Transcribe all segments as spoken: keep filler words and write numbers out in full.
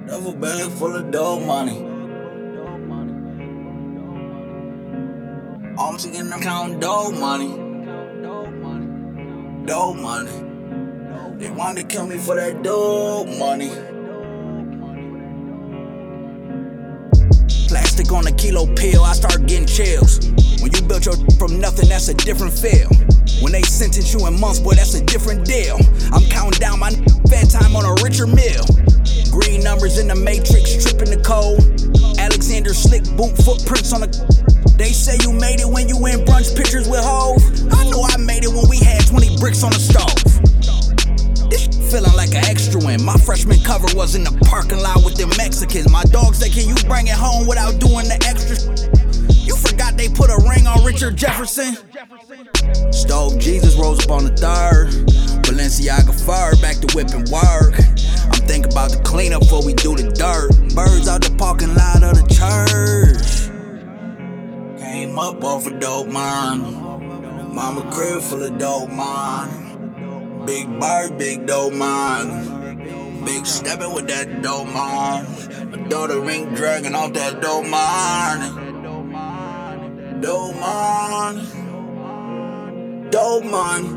Duffel bag full of dope money. I'm sitting there counting dope money. Dope money. They wanted to kill me for that dope money. Plastic on a kilo pill, I start getting chills. When you built your from nothing, that's a different feel. When they sentence you in months, boy, that's a different deal. I'm counting down my fat time on a richer meal. Green numbers in the matrix, tripping the code. Alexander slick boot footprints on the. They say you made it when you in brunch pictures with Hov. I know I made it when we had twenty bricks on the stove. This feeling like an extra win. My freshman cover was in the parking lot with them Mexicans. My dog said, can you bring it home without doing the extra? You forgot they put a ring on Richard Jefferson? Stove Jesus rose up on the third. Balenciaga fur, back to whipping work. I'm thinking about the cleanup before we do the dirt. Birds out the parking lot of the church. Came up off a dope mine. Mama crib full of dope mine. Big bird, big dope mine. Big stepping with that dope mine. My daughter ring dragging off that dope mine. Dope mine. Dope mine.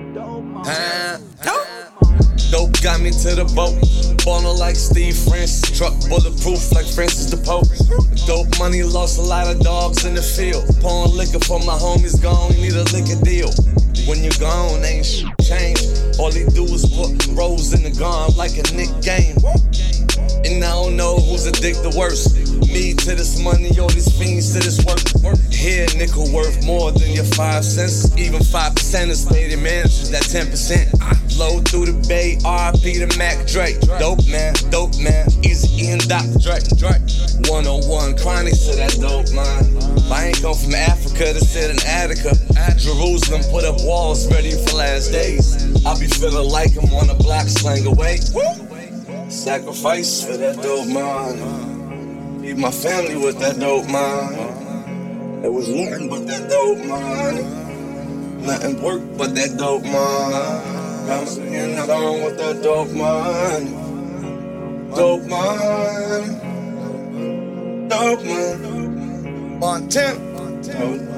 Uh, Dope got me to the boat. Ballin' like Steve Francis. Truck bulletproof like Francis the Pope. Dope money lost a lot of dogs in the field. Pouring liquor for my homies gone. Need a liquor deal. When you gone, ain't shit change. All he do is put rolls in the gun like a Nick game. And I don't know who's addicted worse. Me to this money or these fiends to this work. Here, nickel worth more than your five cents. Even five percent is paid in managers, that ten percent. Low through the bay, R I P to Mac Drake. Dope man, dope man, Easy E and Doctor Dre. one oh one, chronic to that dope man. I ain't come from Africa to sit in Attica. Jerusalem put up walls ready for last days. I be feeling like I'm on a block slang away. Sacrifice for that dope man. Feed my family with that dope man. It was nothing but that dope man. Nothing work but that dope man. I'm singing along with that dope man. Dope man. Dope man. Montana.